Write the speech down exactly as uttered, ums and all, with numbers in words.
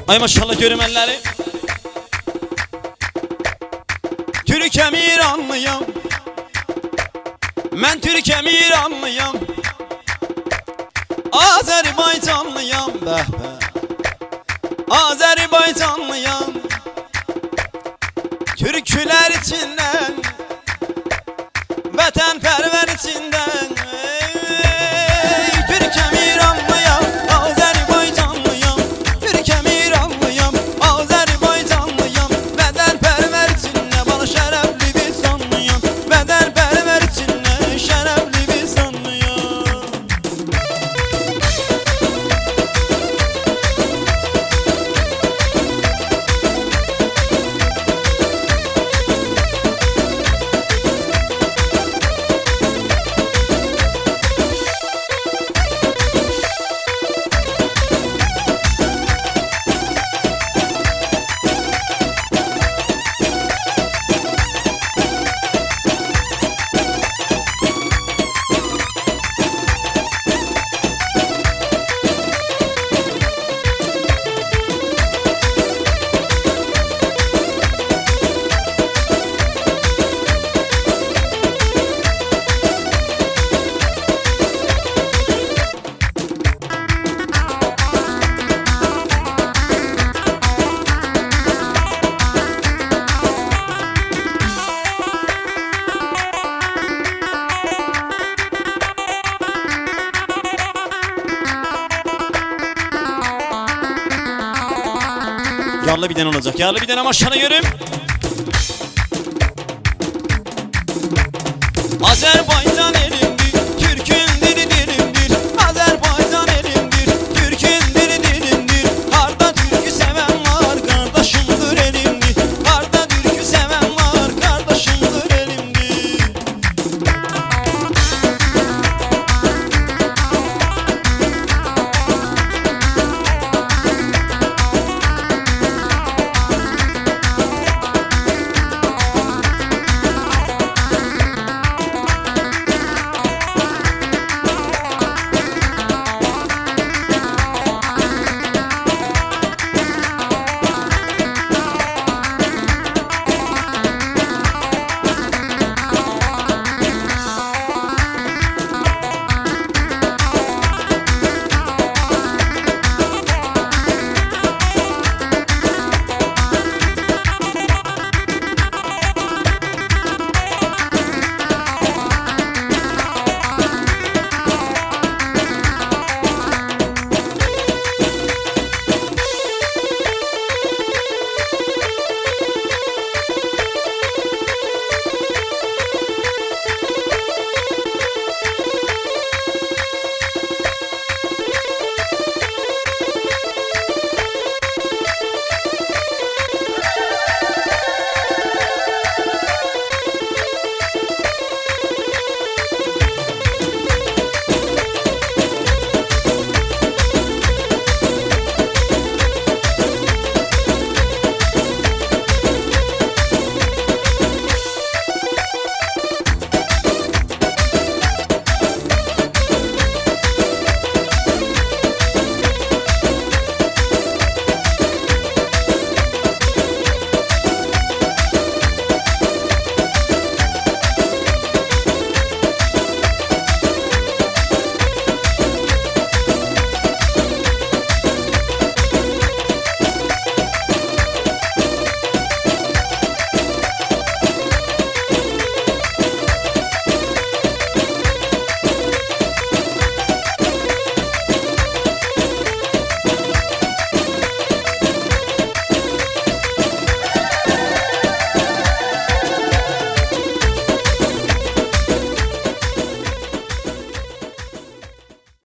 Ay maşallah görüm elleri. Türk'em İranlıyam, mən Türk'em İranlıyam, Azerbaycanlıyam, bəh bəh, Azerbaycanlıyam. Türküler içinden, vətənpərvər içinden, ey, Türk'em İranlıyam, Azerbaycanlıyam, Türk'em İranlıyam, Azerbaycanlıyam. Vətənpərvər içində bana şərəfli bir sanlıyam, vətənpərvər içində şərəfli bir sanlıyam. Yarlı bir den olacak. Yarlı bir den ama aşağıya görüm. Azerbaycan eli